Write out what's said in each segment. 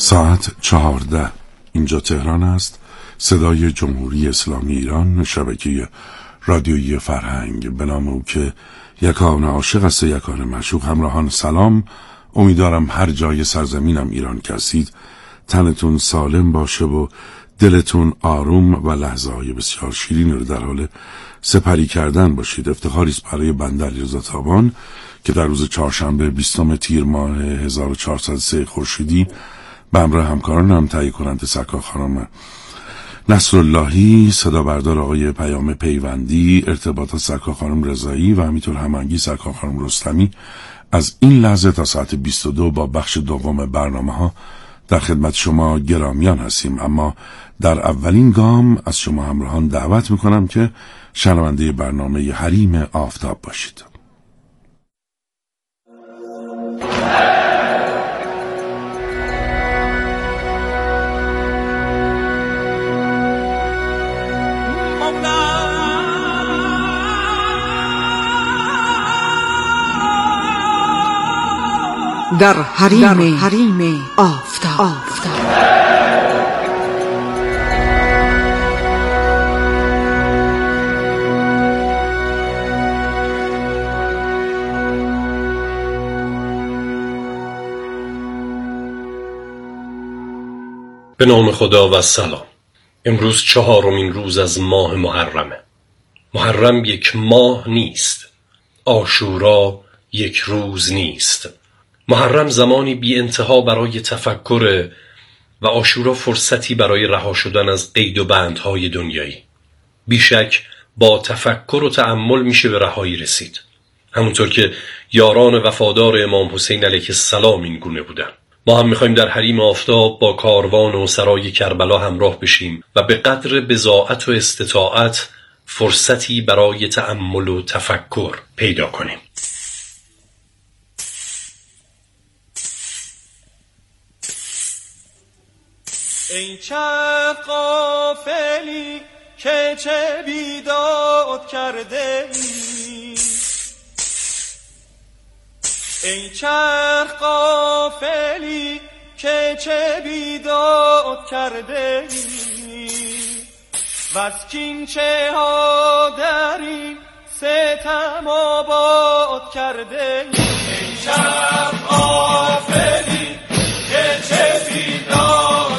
ساعت 14 اینجا تهران است. صدای جمهوری اسلامی ایران، شبکه رادیویی فرهنگ. به نام او که یکان عاشق است و یکان معشوق. همراهان سلام، امیدوارم هر جای سرزمینم ایران که هستید تنتون سالم باشه و دلتون آروم و لحظه های بسیار شیرین رو در حال سپری کردن باشید. افتخاری است برای بنده علیرضا تابان که در روز چهارشنبه 20 تیر ماه 1403 خورشیدی به همراه همکارانم تهیه کننده سرکار خانم نصراللهی، صدا بردار آقای پیام پیوندی، ارتباطات سرکار خانم رضایی و همینطور هماهنگی سرکار خانم رستمی از این لحظه تا ساعت 22 با بخش دوم برنامه ها در خدمت شما گرامیان هستیم. اما در اولین گام از شما همراهان دعوت میکنم که شنونده برنامه حریم آفتاب باشید. در حریم آفتاب. به نام خدا و سلام. امروز 4مین روز از ماه محرمه. محرم یک ماه نیست، عاشورا یک روز نیست. محرم زمانی بی انتها برای تفکر و عاشورا فرصتی برای رها شدن از قید و بندهای دنیایی. بیشک با تفکر و تأمل میشه به رهایی رسید، همونطور که یاران وفادار امام حسین علیه السلام این گونه بودن. ما هم میخوایم در حریم آفتاب با کاروان و سرای کربلا همراه بشیم و به قدر بضاعت و استطاعت فرصتی برای تأمل و تفکر پیدا کنیم. ای چرخ غافلی که چه بیداد کرده ای، ای چرخ غافلی که چه بیداد کرده ای، وز کین چه ها در این ستم آباد کرده ای. ای چرخ غافلی که چه بیداد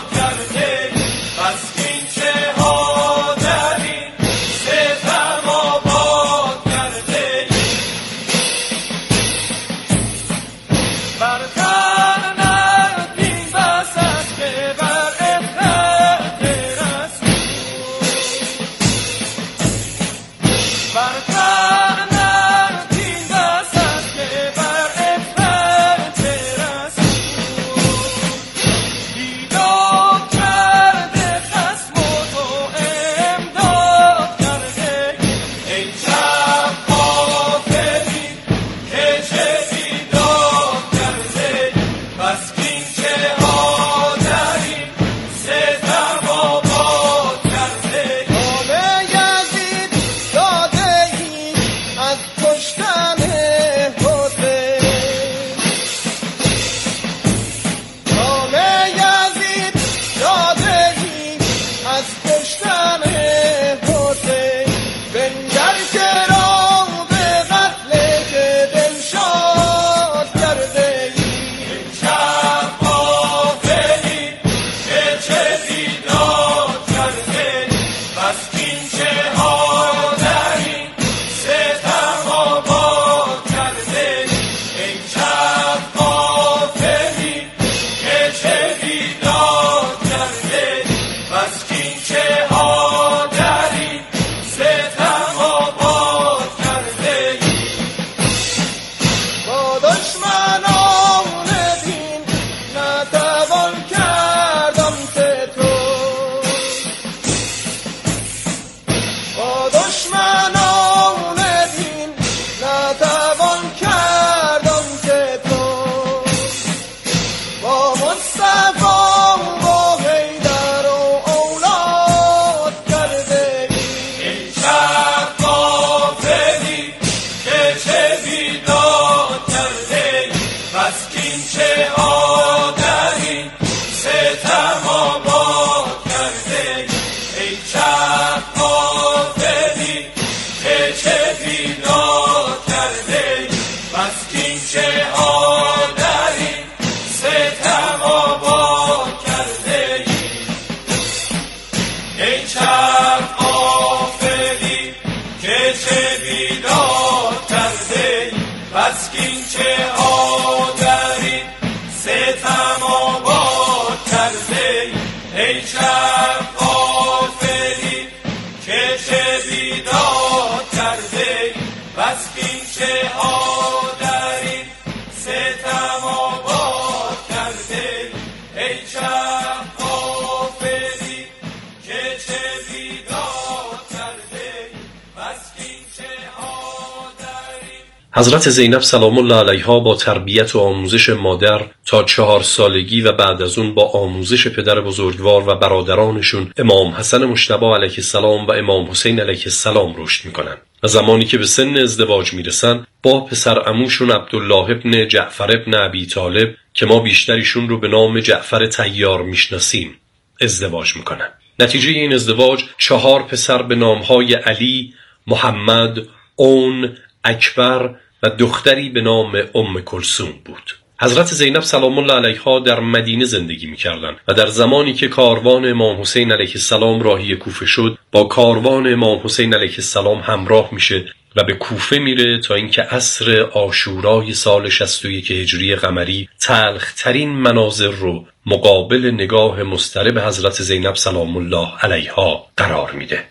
بس کین چه ها در این ستم آباد کرده ای شب غافلی که چه بیداد کرده بس کین چه ها در این ستم آباد کرده ای شب غافلی که چه بیداد کرده بس کین چه ها در این. حضرت زینب سلام الله علیها با تربیت و آموزش مادر تا 4 سالگی و بعد از اون با آموزش پدر بزرگوار و برادرانشون امام حسن مجتبی علیه السلام و امام حسین علیه السلام رشد میکنن و زمانی که به سن ازدواج میرسن با پسر عموشون عبدالله ابن جعفر ابن ابی طالب که ما بیشتریشون رو به نام جعفر طیار میشناسیم ازدواج میکنن. نتیجه این ازدواج 4 پسر به نامهای علی، محمد، اون، اکبر و دختری به نام ام کلثوم بود. حضرت زینب سلام الله علیها در مدینه زندگی می‌کردند و در زمانی که کاروان امام حسین علیه السلام راهی کوفه شد با کاروان امام حسین علیه السلام همراه میشه و به کوفه میره تا اینکه عصر عاشورای سال 61 هجری قمری تلخ‌ترین مناظر رو مقابل نگاه مضطرب حضرت زینب سلام الله علیها قرار میده.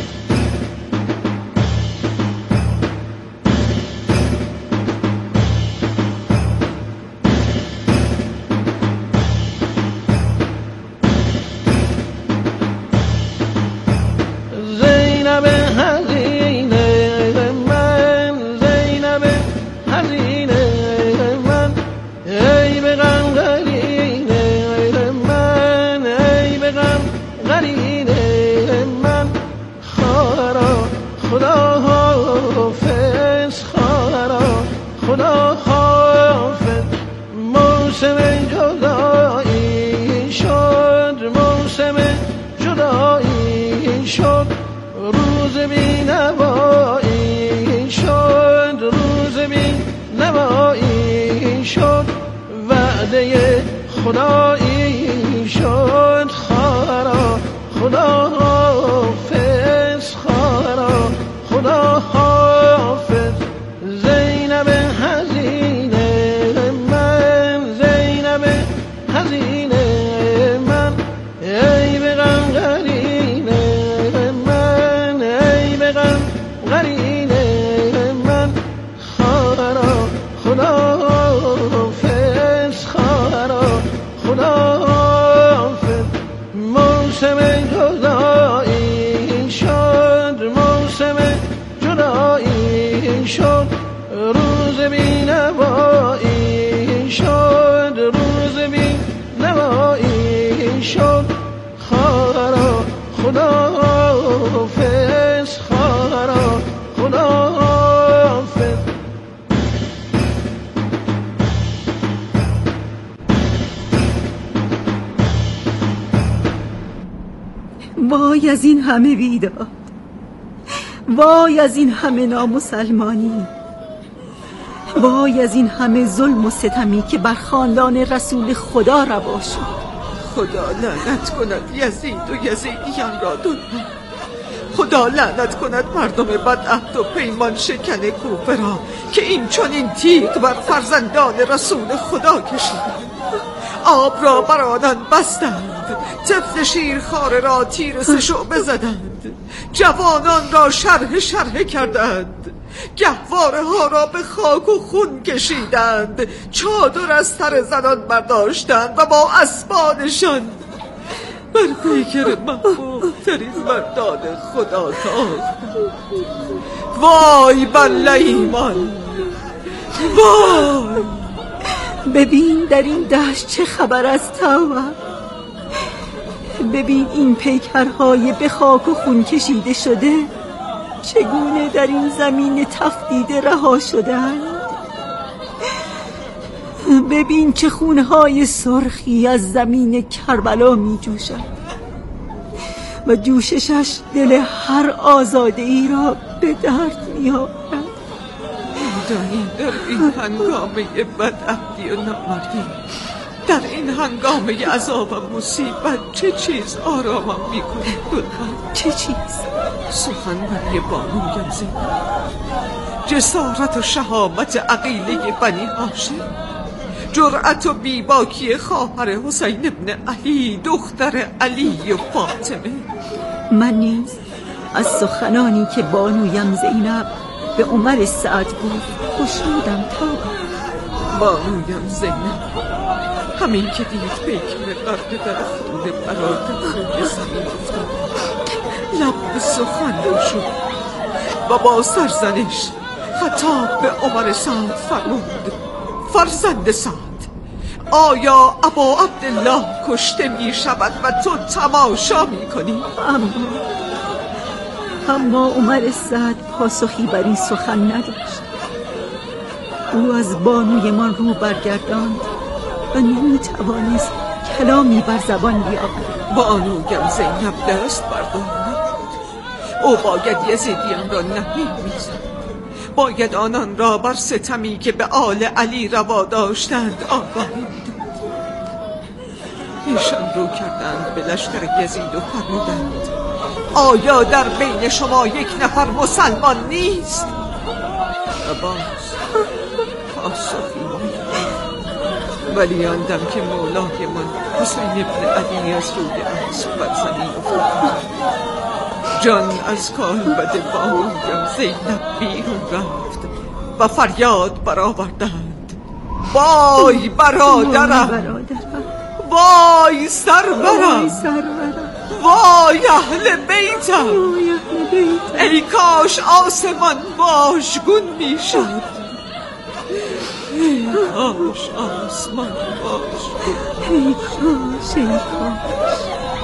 خدایی شد خارا خدا حافظ خارا خدا حافظ زینب حزینه من زینب حزینه من ای به غم قرینه من ای به غم قرینه من خارا خدا حافظ خارا خدا حافظ موسم جدایی شد موسم جدایی شد روز بی نوایی شد روز بی نوایی شد خارا خدا حافظ خارا خدا حافظ. وای از این همه بیداد، وای از این همه نامسلمانی، وای از این همه ظلم و ستمی که بر خاندان رسول خدا روا شد. خدا لعنت کند یزید و یزیدیان را دنیا. خدا لعنت کند مردم بدعهد و پیمان شکن کوفه را که این چنین تیغ بر فرزندان رسول خدا کشیدند. آب را بر آنان بستند، طفل شیرخواره را تیر 3 شعبه زدند، جوانان را شرحه کردند، گهواره ها را به خاک و خون کشیدند، چادر از سر زنان برداشتند و با اسبانشان بر پیکر محبوب ترین مردان خدا تاختند. وای بر لیمان، وای. ببین در این دشت چه خبر از توبه، ببین این پیکرهای به خاک و خون کشیده شده چگونه در این زمین تفدیده رها شدند. ببین چه خونهای سرخی از زمین کربلا می جوشد و جوششش دل هر آزاده‌ای را به درد می آورد. در این هنگامه بدعهدی و نامردی، در این هنگامه عذاب و مصیبت چه چیز آرامم میکنه؟ چه چیز؟ سخنوری بانویم زینب، جسارت و شهامت عقیله بنی هاشم، جرأت و بیباکی خواهر حسین ابن علی دختر علی و فاطمه. من نیز از سخنانی که بانویم زینب به عمر سعد گفت خوشنودم تا بانویم زینب همین که دید پیکر غرق در خون برادر روی زمین افتاد، لب به سخن شد و با سرزنش خطاب به عمر سعد فرمود: فرزند سعد، آیا ابا عبدالله کشته می شود و تو تماشا می کنی؟ اما عمر سعد پاسخی بر این سخن نداشت. او از بانوی من رو برگرداند و نمی توانست کلامی بر زبان بیاورد. بانویم زینب دست بردار نبود. او باید یزیدیان را نهیب میزد، باید آنان را بر ستمی که به آل علی روا داشتند آگاهی میداد. ایشان رو کردند به لشکر یزید و فرمودند: آیا در بین شما یک نفر مسلمان نیست؟ و باز پاسخی ولی آن دم که مولای من حسین ابن علی از روی اسب بر زمین افتاد، جان از کالبد بانویم زینب بیرون رفت و فریاد برآوردند: وای برادرم، وای سرورم، وای اهل بیتم، ای کاش آسمان واژگون میشد، ای کاش آسمان واژگون، ای کاش، ای کاش.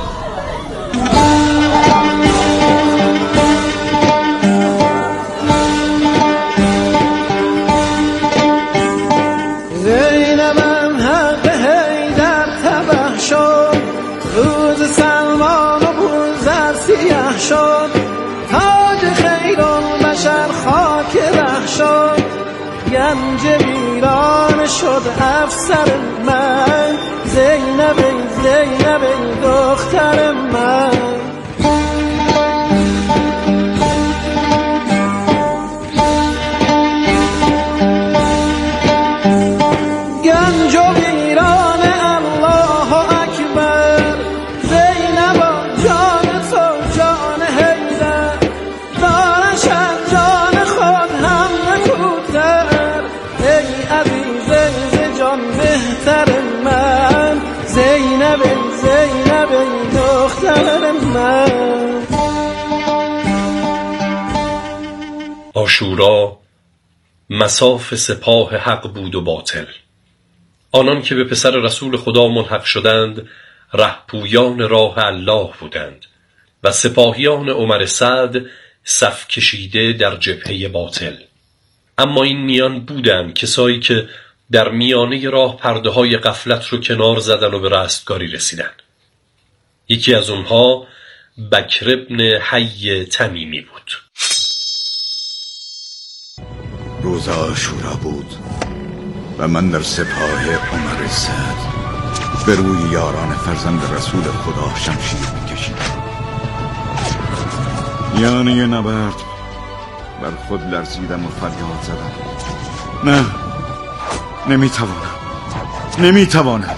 زینبم حق حیدر تبه شد، روز سلمان و بوزر سیه شد، تاج خیرالبشر خاک ره شد، گنج ویران شد افسر من، زینب زینب دختر من. گنج و ویران الله اکبر، زینبا جان تو جان حیدر، دارش از جان خود هم نکوتر، ای عزیز ز جان بهتر من، زینب زینب دختر من. عاشورا مصاف سپاه حق بود و باطل. آنان که به پسر رسول خدا ملحق شدند رهپویان راه الله بودند و سپاهیان عمر سعد صف کشیده در جبهه باطل. اما این میان بودند کسایی که در میانه راه پرده های غفلت رو کنار زدن و به رستگاری رسیدن. یکی از اونها بکر ابن حی تمیمی بود. روز عاشورا بود و من در سپاه عمر سعد به روی یاران فرزند رسول خدا شمشیر میکشیدم. یعنی نبرد بر خود لرزیدم و فریاد زدم: نه، نمیتوانم.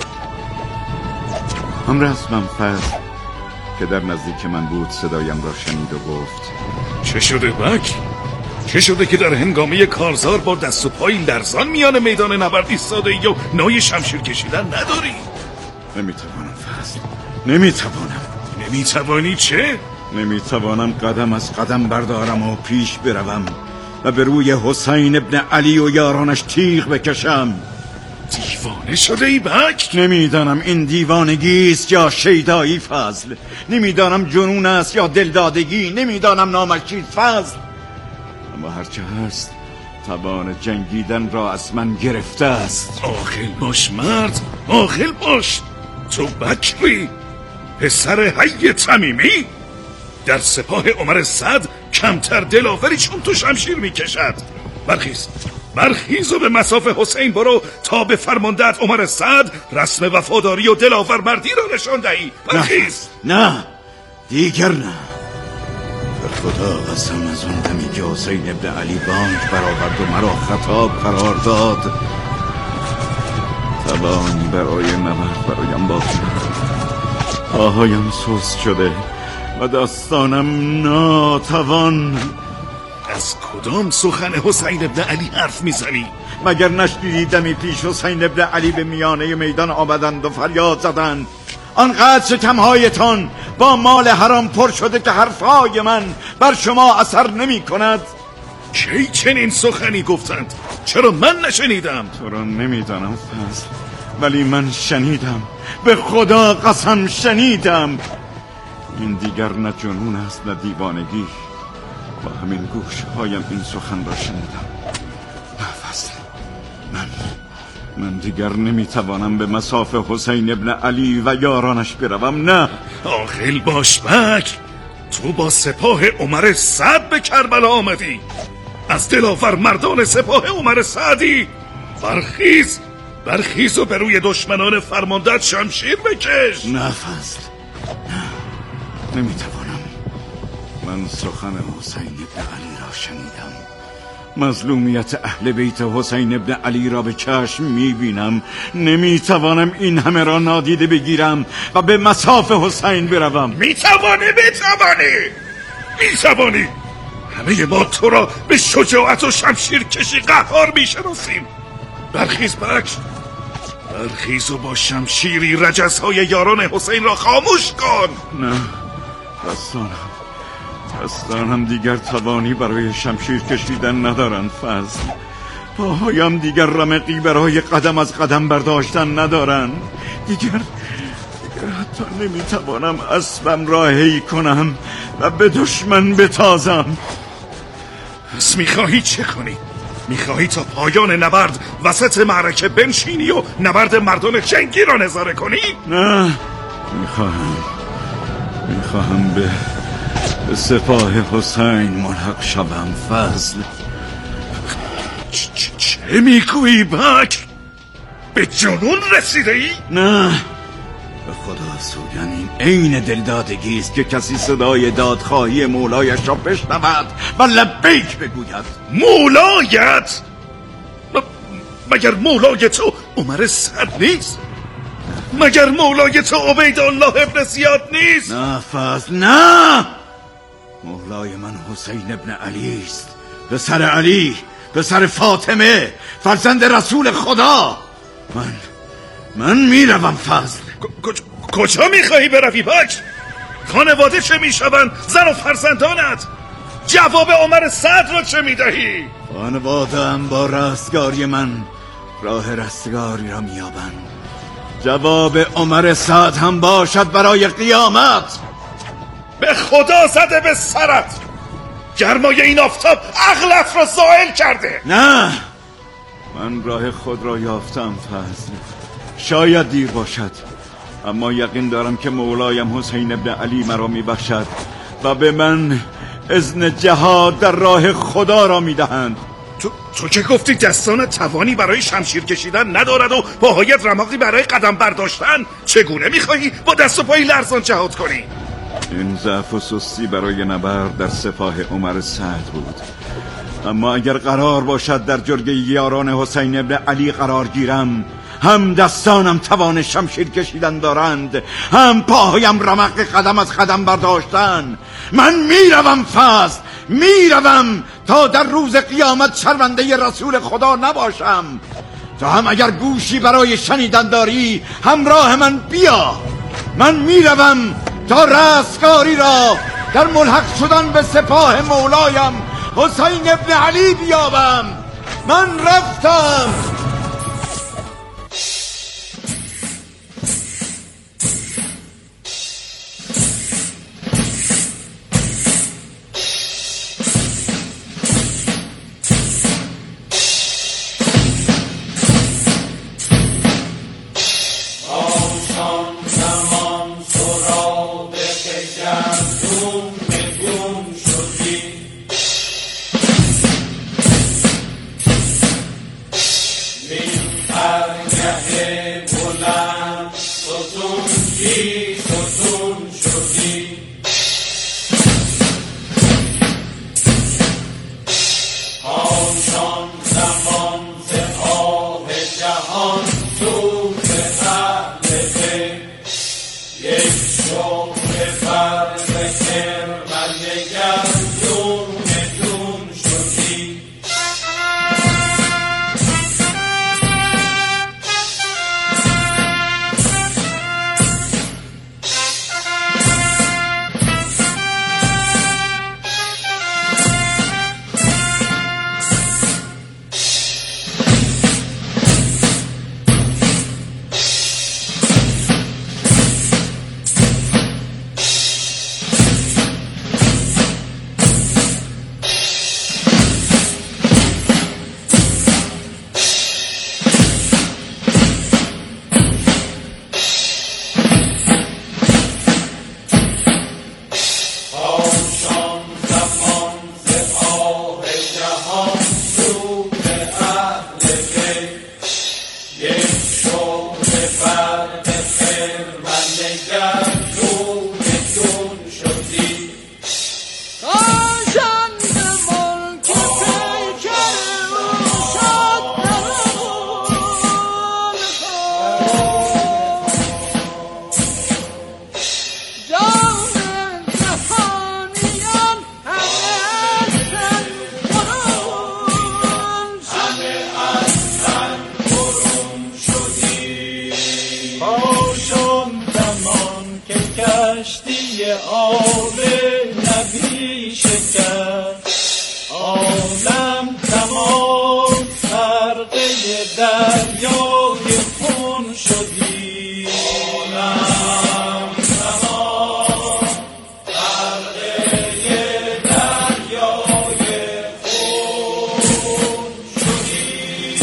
امر اسمم فضل که در نزدیک من بود صدایم را شنید و گفت: چه شده بک؟ چه شده که در هنگامه کارزار با دست و پای لرزان میان میدان نبرد ایستاده یا نای شمشیر کشیدن نداری؟ نمیتوانم فضل، نمیتوانی چه؟ نمیتوانم قدم از قدم بردارم و پیش بروم و به روی حسین ابن علی و یارانش تیغ بکشم. دیوانه شده ای بک؟ نمیدانم این دیوانگی است یا شیدایی فضل، نمیدانم جنون است یا دلدادگی، نمیدانم نامش چیست فضل، اما هرچه هست توان جنگیدن را از من گرفته است. عاقل باش مرد، عاقل باش. تو بکری پسر حی تمیمی در سپاه عمر سعد کمتر دلاوری چون تو شمشیر میکشد. برخیز و به مصاف حسین برو تا به فرمانده‌ات عمر سعد رسم وفاداری و دلاور مردی را نشان دهی. برخیز. نه دیگر نه. به خدا قسم از اون دمی که حسین ابن علی بانگ برآورد و مرا خطاب قرار داد توانی برای نبرد برایم باقی پاهایم سست شده و دستانم ناتوان. از کدام سخن حسین ابن علی حرف میزنی؟ مگر نشنیدی دمی پیش حسین ابن علی به میانه میدان آمدند و فریاد زدند آنقدر شکمهایتان با مال حرام پر شده که حرفهای من بر شما اثر نمی کند؟ کی چنین سخنی گفتند؟ چرا من نشنیدم؟ تو را نمیدانم فضل، ولی من شنیدم، به خدا قسم شنیدم. این دیگر نه جنون است نه دیوانگی، با همین گوشهایم این سخن را شنیدم. نه فضل، من دیگر نمیتوانم به مصاف حسین ابن علی و یارانش بروم. نه عاقل باش بکر، تو با سپاه عمر سعد به کربلا آمدی، از دلاور مردان سپاه عمر سعدی. برخیز و به روی دشمنان فرمانده‌ات شمشیر بکش. نه فضل، نه، نمیتوانم. من سخن حسین ابن علی را شنیدم، مظلومیت اهل بیت حسین ابن علی را به چشم میبینم. نمیتوانم این همه را نادیده بگیرم و به مصاف حسین بروم. میتوانی همه ما تو را به شجاعت و شمشیر کشی قهار میشناسیم. برخیز بکر، برخیز و با شمشیری رجزهای یاران حسین را خاموش کن. نه، دستانم دیگر توانی برای شمشیر کشیدن ندارند فضل. پاهایم دیگر رمقی برای قدم از قدم برداشتن ندارند. دیگر حتی نمیتوانم اسبم را هی کنم و به دشمن بتازم. پس میخواهی چه کنی؟ میخواهی تا پایان نبرد وسط معرکه بنشینی و نبرد مردان جنگی را نظاره کنی؟ نه، میخواهم به سپاه حسین ملحق شوم فضل. چه میگویی بکر؟ به جنون رسیده ای؟ نه، به خدا سوگن این عین دلدادگی است که کسی صدای دادخواهی مولایش را بشنود و لبیک بگوید. مولایت؟ مگر مولای تو عمر سعد نیست؟ مگر مولای تو عبیدالله ابن زیاد نیست؟ نه فضل، نه، مولای من حسین ابن علی است، پسر علی، پسر فاطمه، فرزند رسول خدا. من میروم فضل. کجا میخواهی بروی بکر؟ خانواده چه میشوند؟ زن و فرزندانت؟ جواب عمر سعد را چه میدهی؟ خانواده‌ام با رستگاری من راه رستگاری را مییابند. جواب عمر سعد هم باشد برای قیامت. به خدا زده به سرت، گرمای این آفتاب عقلت را زائل کرده. نه، من راه خود را یافتم فضل. شاید دیر باشد، اما یقین دارم که مولایم حسین ابن علی مرا میبخشد و به من اذن جهاد در راه خدا را میدهند. تو که گفتی دستان توانی برای شمشیر کشیدن ندارد و پاهایت رمقی برای قدم برداشتن، چگونه میخواهی با دست و پای لرزان جهاد کنی؟ این ضعف و سستی برای نبرد در سپاه عمر سعد بود، اما اگر قرار باشد در جرگه یاران حسین ابن علی قرار گیرم، هم دستانم توان شمشیر کشیدن دارند، هم پاهایم رمق قدم از قدم برداشتن. من میروم فضل، میروم تا در روز قیامت شرمنده رسول خدا نباشم. تو هم اگر گوشی برای شنیدن داری همراه من بیا. من میروم تا رستگاری را در ملحق شدن به سپاه مولایم حسین ابن علی بیابم. من رفتم. آب نبی شکر عالم تمام غرقه دریای خون شدی عالم تمام غرقه دریای خون شدی.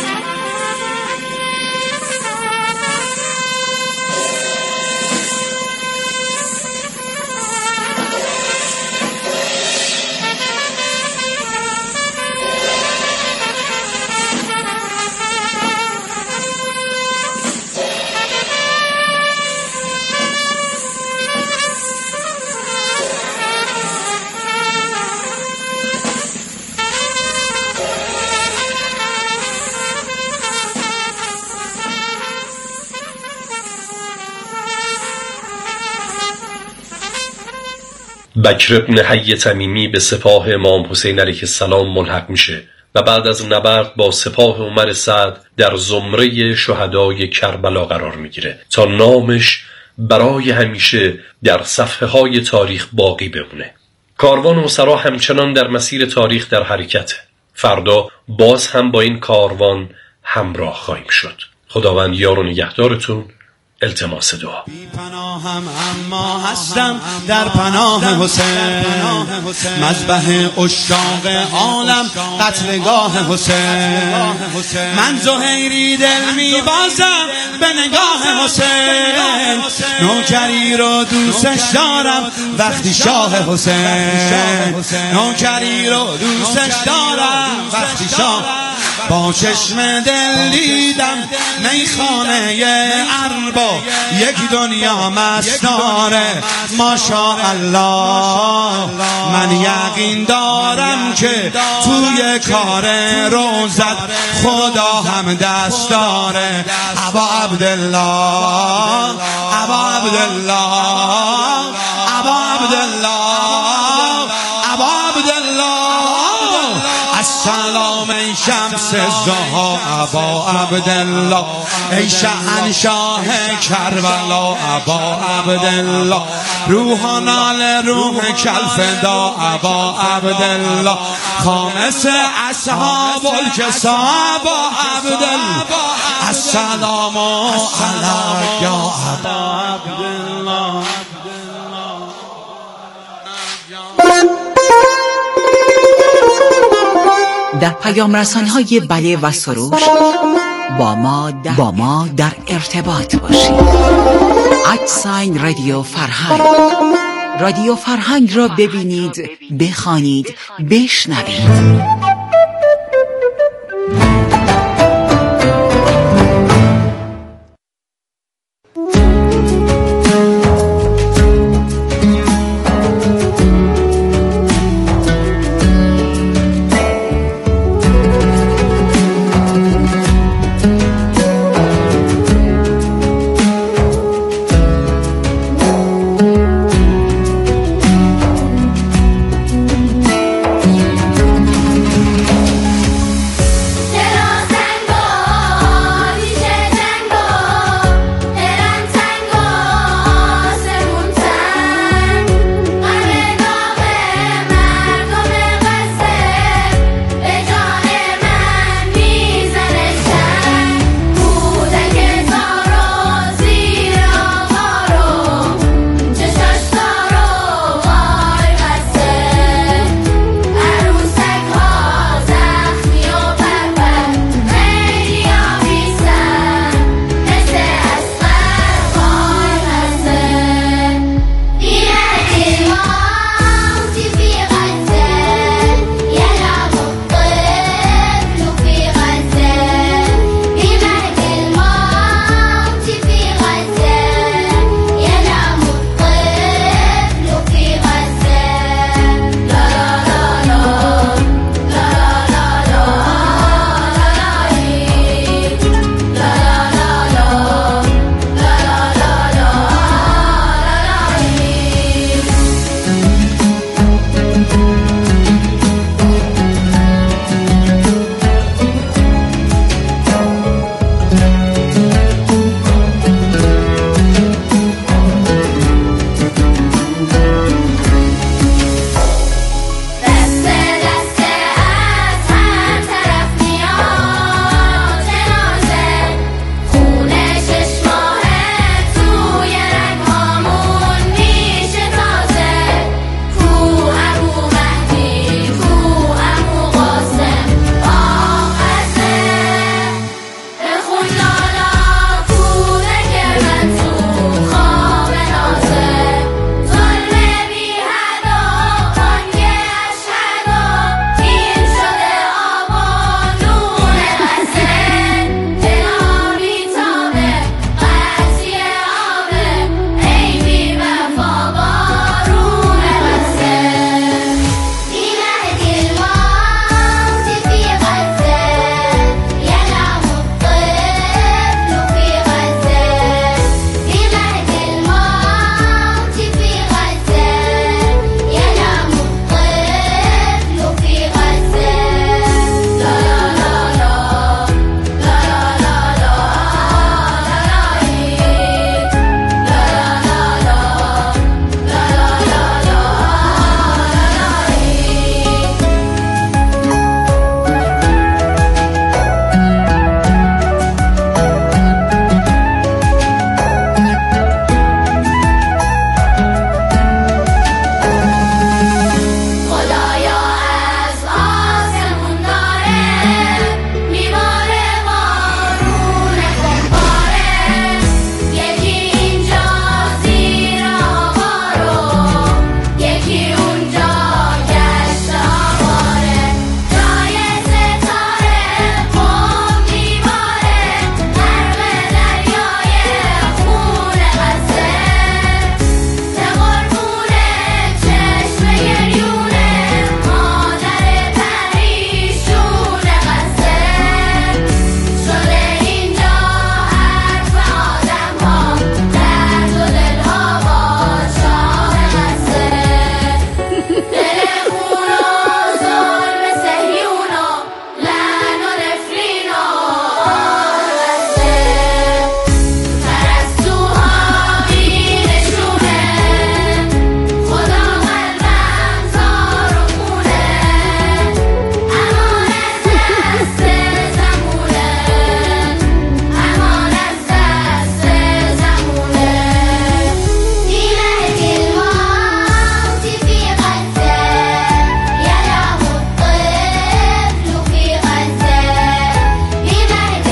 بکر ابن حی تمیمی به سپاه امام حسین علیه السلام ملحق میشه و بعد از نبرد با سپاه عمر سعد در زمره شهدای کربلا قرار میگیره تا نامش برای همیشه در صفحه های تاریخ باقی بمونه. کاروان اسرا همچنان در مسیر تاریخ در حرکته. فردا باز هم با این کاروان همراه خواهیم شد. خداوند یار و نگهدارتون. التماس دعا. بی پناهم اما هستم در پناه حسین، مذبح عشاق عالم قتلگاه حسین. من زهیری دل میبازم به نگاه حسین، نوکری رو دوستش دارم وقتی شاه حسین، نوکری رو دوستش دارم وقتی شاه. با چشم دل دیدم میخانه ارباب، یک دنیا مستانه ماشاءالله. من یقین دارم که توی کار روزت خدا هم دست داره. ابا عبدالله، ابا عبدالله، ابا عبدالله، ابا عبدالله. السلام ای شمس ضحی ابا عبدالله، ای شهنشاه کربلا ابا عبدالله. روح نال روح کالفدا ابا عبدالله، خامس اصحاب الکسا ابا عبدالله. السلام علیک یا ابا عبدالله. در پیام رسان‌های بله و سروش با ما در ارتباط باشید. @رادیو فرهنگ. رادیو فرهنگ را ببینید، بخوانید، بشنوید.